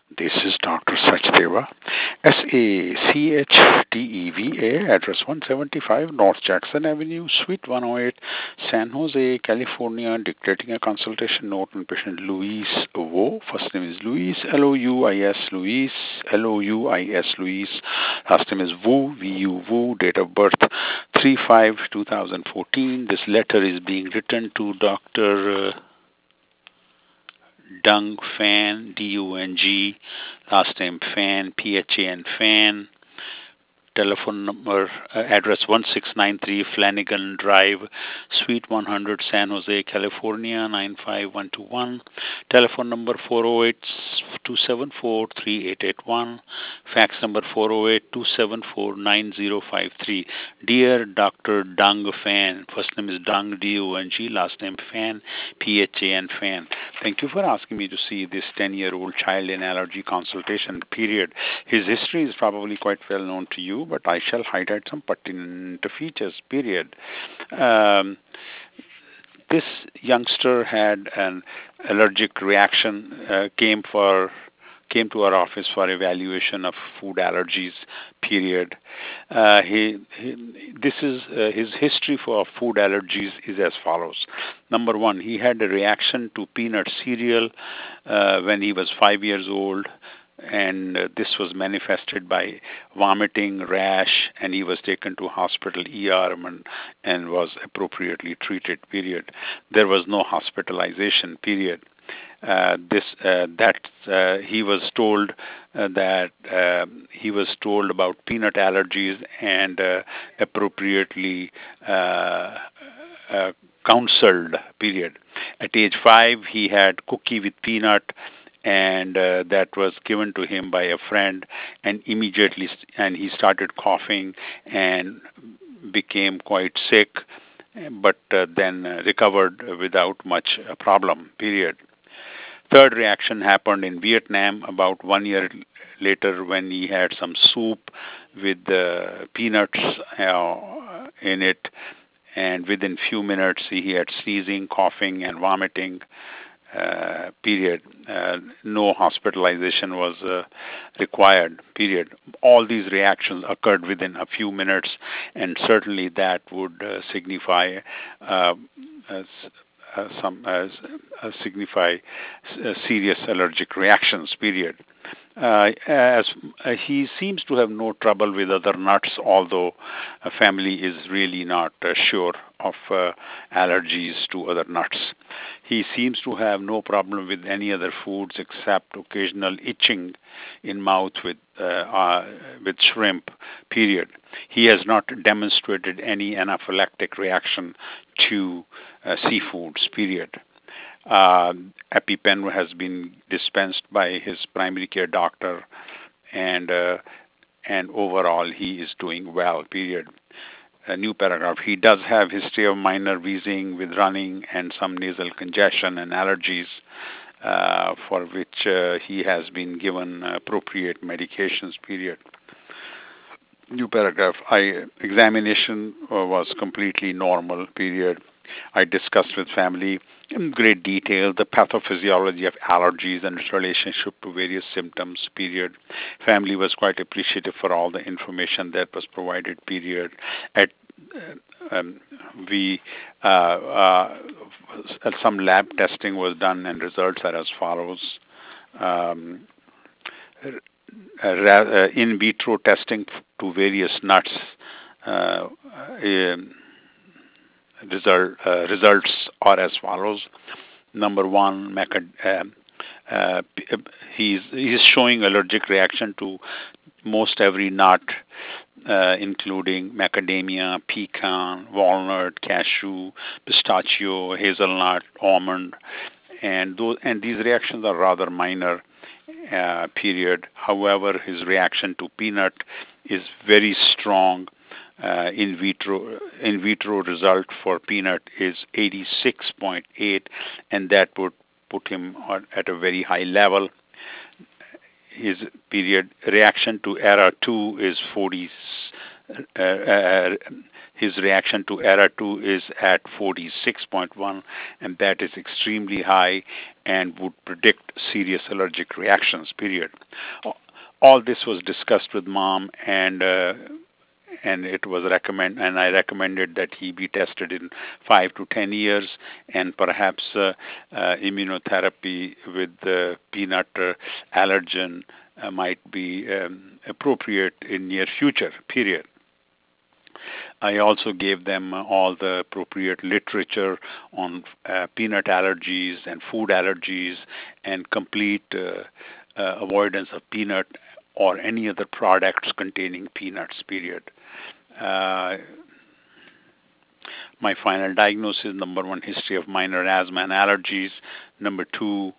This is Dr. Sachdeva, SACHDEVA, address 175 North Jackson Avenue, Suite 108, San Jose, California, dictating a consultation note on patient Luis Vo. First name is Luis, Louis, Luis, Louis, Luis. Last name is Wu, VU, Wu. Date of birth 3/5/2014. This letter is being written to Dr. Dung Fan, Dung, last name Fan, Phan, Fan, telephone number, address 1693 Flanagan Drive, Suite 100, San Jose, California 95121. Telephone number 408-274-3881. Fax number 408-274-9053. Dear Dr. Dung Fan, first name is Dung, Dung, last name Fan, Phan, Fan. Thank you for asking me to see this 10-year-old child in allergy consultation period. His history is probably quite well known to you, but I shall highlight some pertinent features, period. Um, this youngster had an allergic reaction, came to our office for evaluation of food allergies, period. He this is his history for food allergies is as follows. Number one, he had a reaction to peanut cereal when he was 5 years old, and this was manifested by vomiting, rash, and he was taken to hospital ER and was appropriately treated, period. There was no hospitalization, period. This that He was told that he was told about peanut allergies and appropriately counseled, period. At age 5, he had cookie with peanut, and that was given to him by a friend, and and he started coughing and became quite sick, but then recovered without much problem, period. Third reaction happened in Vietnam about 1 year later when he had some soup with peanuts in it, and within few minutes he had sneezing, coughing, and vomiting. Period. No hospitalization was required. Period. All these reactions occurred within a few minutes, and certainly that would uh, as, signify serious allergic reactions. Period. As He seems to have no trouble with other nuts, although a family is really not sure of allergies to other nuts. He seems to have no problem with any other foods except occasional itching in mouth with shrimp. Period. He has not demonstrated any anaphylactic reaction to seafoods. Period. Uh, EpiPen has been dispensed by his primary care doctor, and overall he is doing well. Period. A new paragraph. He does have history of minor wheezing with running and some nasal congestion and allergies, for which he has been given appropriate medications. Period. New paragraph. Examination was completely normal. Period. I discussed with family in great detail the pathophysiology of allergies and its relationship to various symptoms. Period. Family was quite appreciative for all the information that was provided. Period. At um, we Some lab testing was done, and results are as follows. Um, in vitro testing to various nuts. Uh, um, Results are as follows. Number one, he's showing allergic reaction to most every nut, including macadamia, pecan, walnut, cashew, pistachio, hazelnut, almond, and these reactions are rather minor. Period. However, his reaction to peanut is very strong. In vitro result for peanut is 86.8, and that would put him at a very high level. His period reaction to ERA2 is 40. Uh, uh, His reaction to ERA-2 is at 46.1, and that is extremely high and would predict serious allergic reactions, period. All this was discussed with mom, and it was and I recommended that he be tested in 5 to 10 years, and perhaps immunotherapy with peanut allergen might be appropriate in near future, period. I also gave them all the appropriate literature on peanut allergies and food allergies and complete avoidance of peanut or any other products containing peanuts, period. Uh, my final diagnosis: number one, history of minor asthma and allergies. Number two,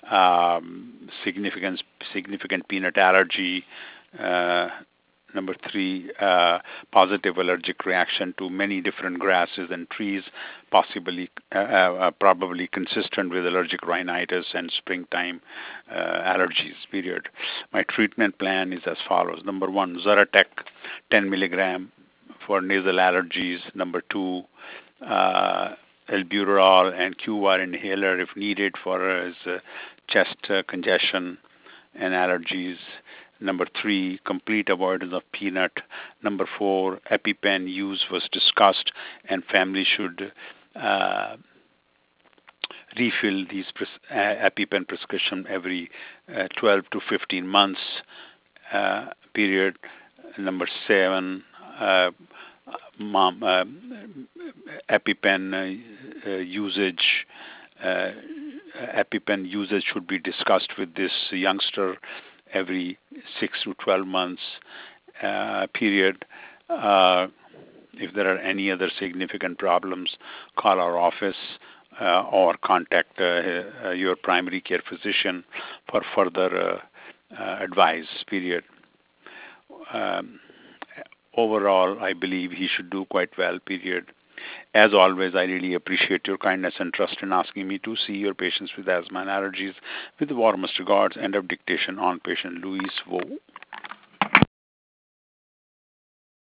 significant peanut allergy. Uh, Number three, positive allergic reaction to many different grasses and trees, probably consistent with allergic rhinitis and springtime allergies, period. My treatment plan is as follows. Number one, Zyrtec, 10 milligram for nasal allergies. Number two, albuterol and QVAR inhaler if needed for chest congestion and allergies. Number three, complete avoidance of peanut. Number four, EpiPen use was discussed, and family should refill these EpiPen prescription every 12 to 15 months, period. Number seven, EpiPen usage. Uh, EpiPen usage should be discussed with this youngster every 6 to 12 months, period. If there are any other significant problems, call our office or contact your primary care physician for further advice, period. Um, Overall, I believe he should do quite well, period. As always, I really appreciate your kindness and trust in asking me to see your patients with asthma and allergies. With the warmest regards, end of dictation on patient Louis Vo.